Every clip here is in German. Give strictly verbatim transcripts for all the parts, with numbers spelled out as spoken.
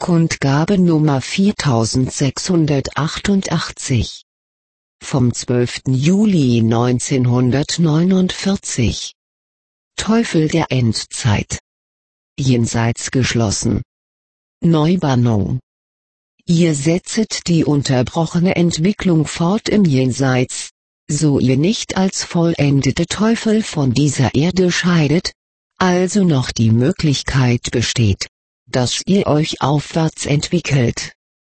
Kundgabe Nummer viertausendsechshundertachtundachtzig. Vom zwölften Juli neunzehnhundertneunundvierzig. Teufel der Endzeit. Jenseits geschlossen. Neubannung. Ihr setzet die unterbrochene Entwicklung fort im Jenseits, so ihr nicht als vollendete Teufel von dieser Erde scheidet, also noch die Möglichkeit besteht, dass ihr euch aufwärts entwickelt.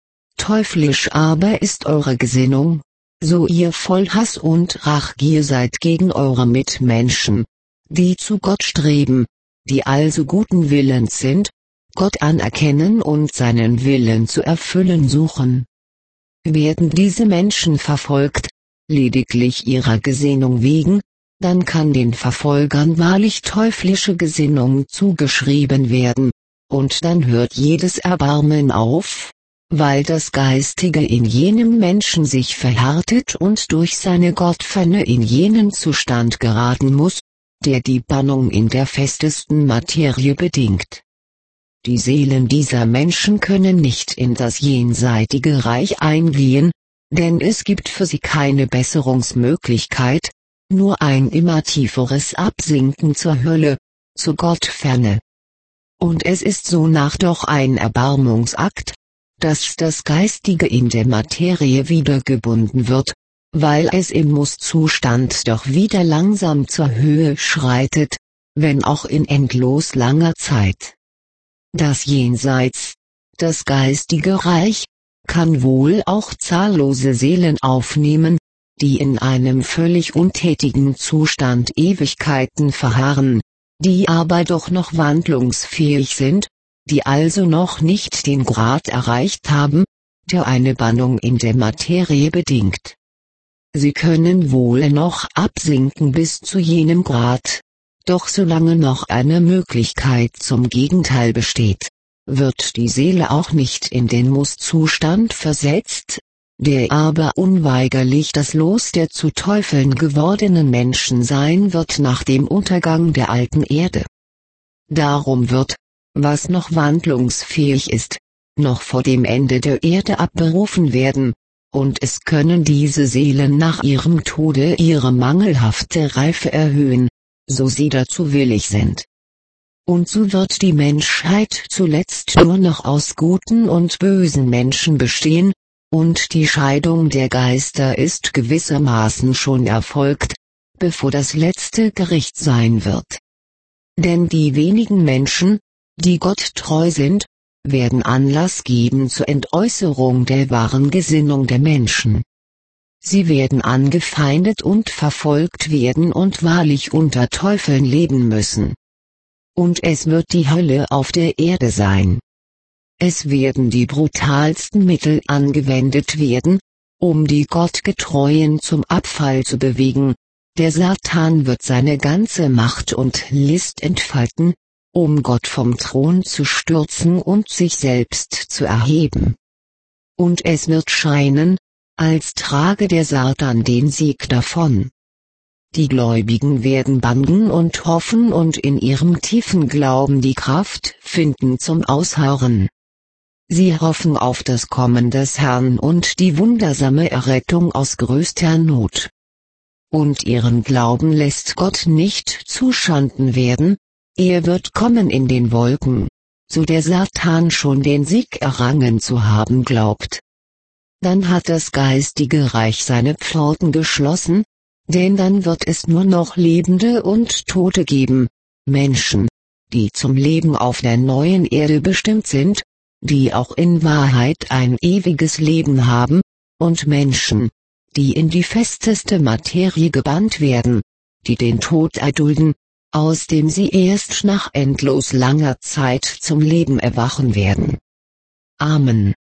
Teuflisch aber ist eure Gesinnung, so ihr voll Hass und Rachgier seid gegen eure Mitmenschen, die zu Gott streben, die also guten Willens sind, Gott anerkennen und seinen Willen zu erfüllen suchen. Werden diese Menschen verfolgt, lediglich ihrer Gesinnung wegen, dann kann den Verfolgern wahrlich teuflische Gesinnung zugeschrieben werden, und dann hört jedes Erbarmen auf, weil das Geistige in jenem Menschen sich verhärtet und durch seine Gottferne in jenen Zustand geraten muss, der die Bannung in der festesten Materie bedingt. Die Seelen dieser Menschen können nicht in das jenseitige Reich eingehen, denn es gibt für sie keine Besserungsmöglichkeit, nur ein immer tieferes Absinken zur Hölle, zur Gottferne. Und es ist sonach doch ein Erbarmungsakt, dass das Geistige in der Materie wiedergebunden wird, weil es im Musszustand doch wieder langsam zur Höhe schreitet, wenn auch in endlos langer Zeit. Das Jenseits, das geistige Reich, kann wohl auch zahllose Seelen aufnehmen, die in einem völlig untätigen Zustand Ewigkeiten verharren, die aber doch noch wandlungsfähig sind, die also noch nicht den Grad erreicht haben, der eine Bannung in der Materie bedingt. Sie können wohl noch absinken bis zu jenem Grad, doch solange noch eine Möglichkeit zum Gegenteil besteht, wird die Seele auch nicht in den Musszustand versetzt, der aber unweigerlich das Los der zu Teufeln gewordenen Menschen sein wird nach dem Untergang der alten Erde. Darum wird, was noch wandlungsfähig ist, noch vor dem Ende der Erde abberufen werden, und es können diese Seelen nach ihrem Tode ihre mangelhafte Reife erhöhen, so sie dazu willig sind. Und so wird die Menschheit zuletzt nur noch aus guten und bösen Menschen bestehen, und die Scheidung der Geister ist gewissermaßen schon erfolgt, bevor das letzte Gericht sein wird. Denn die wenigen Menschen, die Gott treu sind, werden Anlass geben zur Entäußerung der wahren Gesinnung der Menschen. Sie werden angefeindet und verfolgt werden und wahrlich unter Teufeln leben müssen. Und es wird die Hölle auf der Erde sein. Es werden die brutalsten Mittel angewendet werden, um die Gottgetreuen zum Abfall zu bewegen. Der Satan wird seine ganze Macht und List entfalten, um Gott vom Thron zu stürzen und sich selbst zu erheben. Und es wird scheinen, als trage der Satan den Sieg davon. Die Gläubigen werden bangen und hoffen und in ihrem tiefen Glauben die Kraft finden zum Ausharren. Sie hoffen auf das Kommen des Herrn und die wundersame Errettung aus größter Not. Und ihren Glauben lässt Gott nicht zuschanden werden, er wird kommen in den Wolken, so der Satan schon den Sieg errangen zu haben glaubt. Dann hat das geistige Reich seine Pforten geschlossen, denn dann wird es nur noch Lebende und Tote geben, Menschen, die zum Leben auf der neuen Erde bestimmt sind, die auch in Wahrheit ein ewiges Leben haben, und Menschen, die in die festeste Materie gebannt werden, die den Tod erdulden, aus dem sie erst nach endlos langer Zeit zum Leben erwachen werden. Amen.